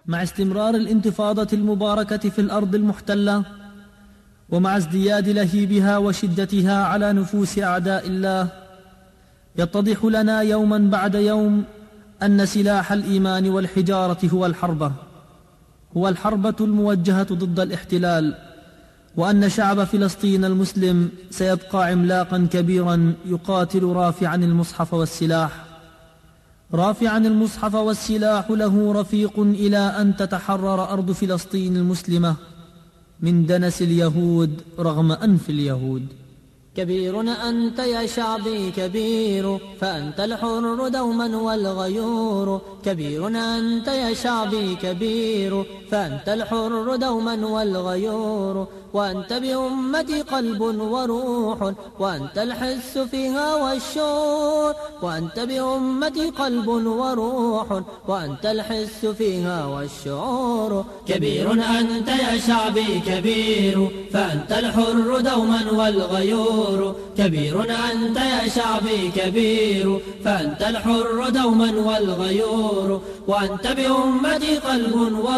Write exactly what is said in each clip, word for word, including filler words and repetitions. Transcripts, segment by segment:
مع استمرار الانتفاضة المباركة في الأرض المحتلة، ومع ازدياد لهيبها وشدتها على نفوس أعداء الله، يتضح لنا يوما بعد يوم أن سلاح الإيمان والحجارة هو الحربة هو الحربة الموجهة ضد الاحتلال، وأن شعب فلسطين المسلم سيبقى عملاقا كبيرا يقاتل رافعا المصحف والسلاح رافعا المصحف والسلاح له رفيق إلى أن تتحرر أرض فلسطين المسلمة من دنس اليهود رغم أنف اليهود. كبير أنت يا شعبي كبير، فأنت الحر دوما والغيور. كبير أنت يا شعبي كبير، فأنت الحر دوما والغيور. وأنت بأمتي قلب وروح، وأنت الحس فيها والشعور. وأنت بأمتي قلب وروح، وأنت الحس فيها والشعور. كبير أنت يا شعبي كبير، فأنت الحر دوما والغيور. كبير أنت يا شعبي كبير، فأنت الحر دوما والغيور. وأنت بأمتي قلب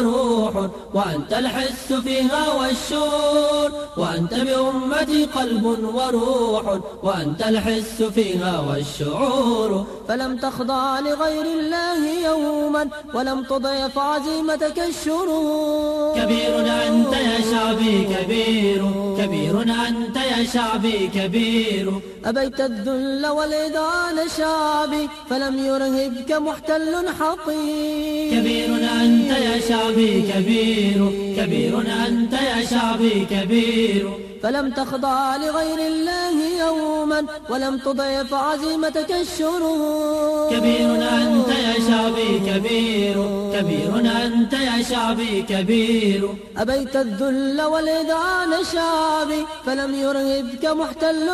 وروح، وأنت الحس فيها والشعور. وأنت بأمتي قلب وروح، وأنت الحس فيها والشعور. فلم تخضع لغير الله يوما، ولم تضعف عزيمتك الشرور. كبير أنت يا شعبي كبير، كبير أنت يا شعبي كبير. أبيت الذل والإذعان شعبي، فلم يرهبك محتل حقير. كبير أنت يا شعبي كبير، كبير أنت يا شعبي كبير. فلم تخضع لغير الله يوما، ولم تضعف عزيمتك الشرور. كبير أنت يا شعبي كبير، كبير أنت يا شعبي كبير. أبيت الذل والإذعان شعبي، فلم يرهبك محتل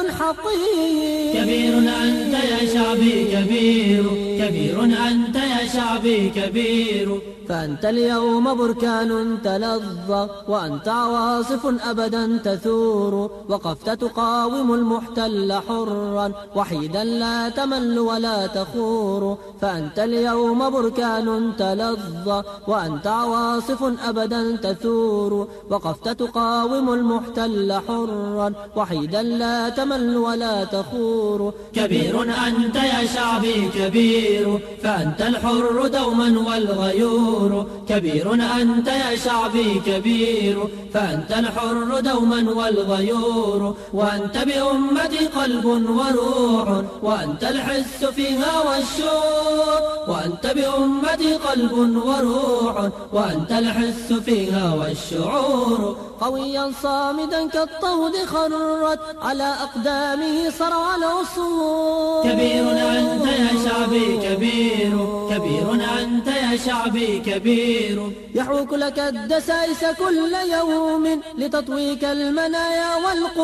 حقير. كبير أنت يا شعبي كبير، كبير أنت يا شعبي كبير. فأنت اليوم بركان تلظى، وأنت عواصف أبدا تثور. وقفت تقاوم المحتل حرا، وحيدا لا تمل ولا تخور. فأنت اليوم بركان تلظى، وأنت عواصف أبدا تثور. وقفت تقاوم المحتل حرا، وحيدا لا تمل ولا تخور. كبير أنت يا شعبي كبير، فأنت الحر دوما والغيور. كبير أنت يا شعبي كبير، فأنت الحر دوما والغيور. وأنت بأمتي قلب وروح، وأنت الحس فيها والشعور. وأنت بأمتي قلب وروح، وأنت الحس فيها والشعور. قويا صامدا كالطود خرت، على أقدامه صرع العصور. كبير أنت يا شعبي كبير، كبير أنت يا شعبي كبير. يحوك لك الدسائس كل يوم، لتطويك المنايا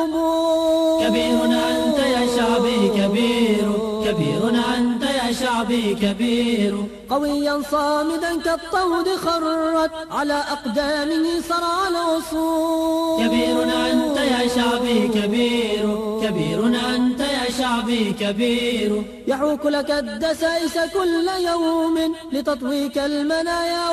والقبور. كبير أنت يا شعبي كبير، كبير أنت يا شعبي كبير. قويا صامدا كالطود خرت، على أقدامه صرع العصور. كبير أنت يا شعبي كبير، كبير أنت يا شعبي كبير. يحوك لك الدسائس كل يوم، لتطويك المنايا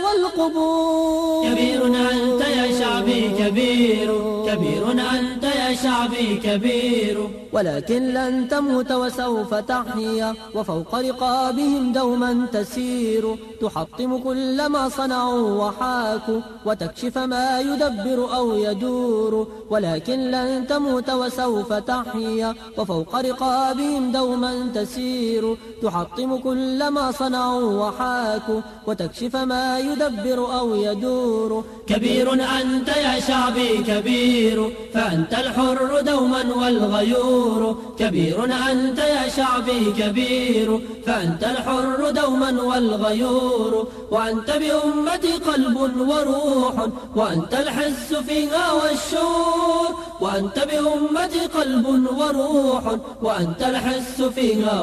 والقبور. كبير أنت يا شعبي كبير، كبير أنت يا شعبي كبير. ولكن لن تموت وسوف تحيا، وفوق رقابهم دوما تسير. تحطم كل ما صنعوا وحاكوا، وتكشف ما يدبر أو يدور. ولكن لن تموت وسوف تحيا، وفوق رقابهم دوما تسير. تحطم كل ما صنعوا وحاكوا، وتكشف ما يدبر أو يدور. كبير أنت يا شعبي كبير، فأنت الحر دوما والغيور. كبير أنت يا شعبي كبير، فأنت الحر دوما والغيور. وأنت بأمتي قلب وروح، وأنت الحس فيها والشعور. وأنت بأمتي قلب وروح، وأنت الحس فيها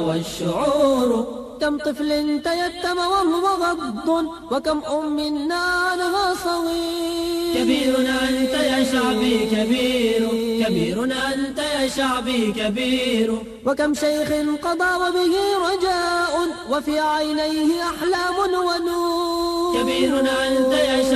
والشعور. كم طفل تيتم وهو غض، وكم أم نالها صغير. كبير أنت يا شعبي كبير، كبير أنت يا شعبي كبير. وكم شيخ قضى وبه رجاء، وفي عينيه أحلام ونور. كبير أنت يا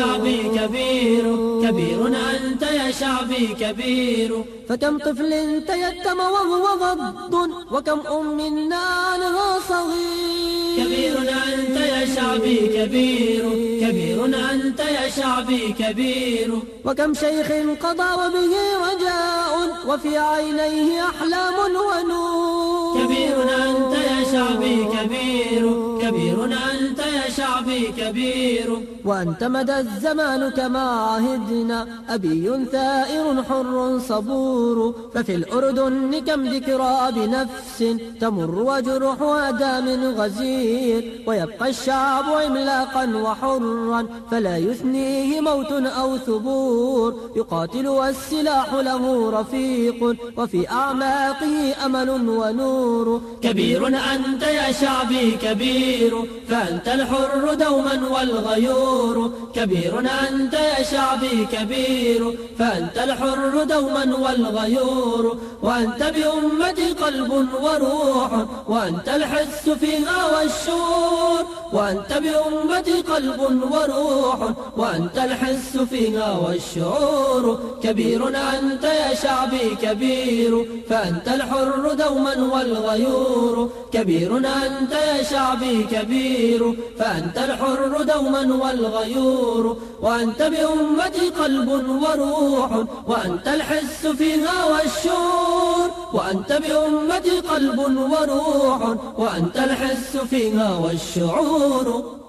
كبير أنت يا شعبي كبير. فكم طفل تيتم وهو غض وكم أم عنها صغير. كبير أنت يا شعبي كبير. كبير أنت يا شعبي كبير. وكم شيخ قضى وبه رجاء وفي عينيه أحلام ونور. كبير أنت يا شعبي كبير. كبير أنت يا شعبي كبير. وأنت مدى الزمان كما عهدنا أبي ثائر حر صبور. ففي الأردن كم ذكرى بنفس تمر وجرحها دام غزير. ويبقى الشعب عملاقا وحرا فلا يثنيه موت أو ثبور. يقاتل والسلاح له رفيق وفي أعماقه أمل ونور. كبير أنت يا شعبي كبير. فأنت الحر دوما والغيور. كبير أنت يا شعبي كبير. فأنت الحر دوما والغيور. وأنت بأمتي قلب وروح وأنت الحس فيها والشعور. وأنت بأمتي قلب وروح وأنت الحس فيها والشعور. كبير أنت يا شعبي كبير. فأنت الحر دوما والغيور. كبير أنت يا شعبي كبير. فأنت الحر دوما والغيور. وأنت بأمتي قلب وروح وأنت الحس فيها والشعور. وأنت بأمتي قلب وروح وأنت الحس فيها والشعور.